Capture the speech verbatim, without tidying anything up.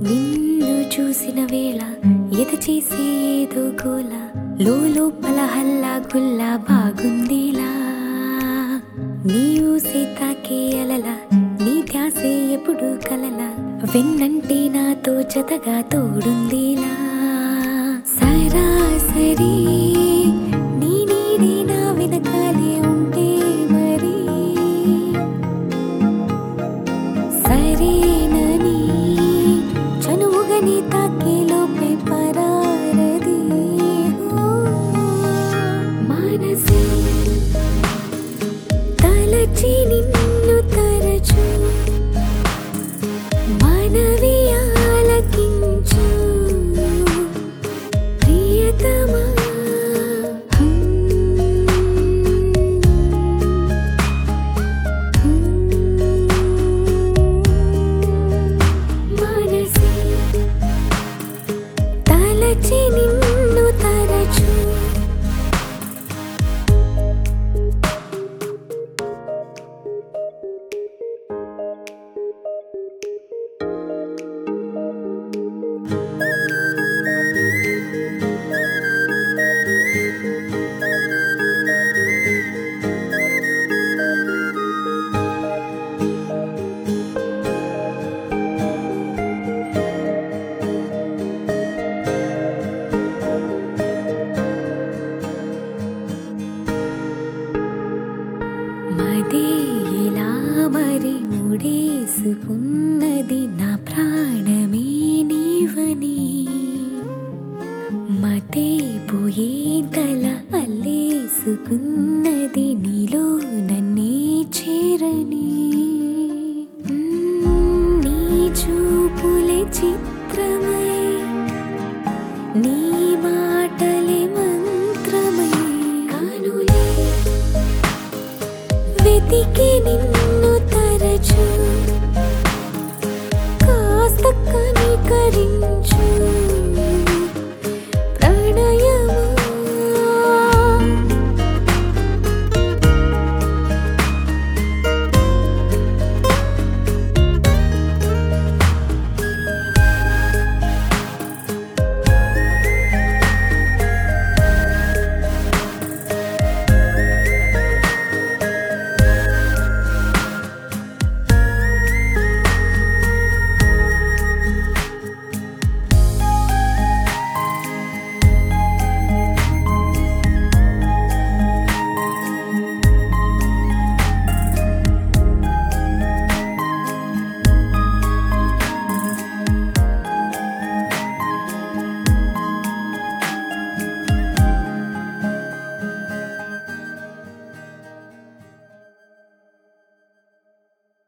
నిన్ను చూసిన వేళ ఎద చేసే ఏదో గోల లోపల హల్లా గుల్లా బాగుందిలా నీ ఊసే తాకే అలల నీ ధ్యాసే ఎప్పుడు కలల వెన్నంటే నాతో జతగా తోడుందిలా సరాసరి నీ నీడే నా వెనకాలే ఉంటే మరి సరేనని చనువుగని తాకే లోపే పరారది మనసే తలచి నిన్ను తరచు మనవి ఆలకించు ప్రియతమా మనసే తలచి నిన్ను తరచు మదే ఇలా మరి ముడేసుకున్నది నా ప్రాణమే నీవని మతే పోయే తల అల్లేసుకున్నది నీలో నన్నే చేరని నీ చూపులే చిత్రమై నీ మాటలే మంత్రమై కానులే వెతికి నిన్ను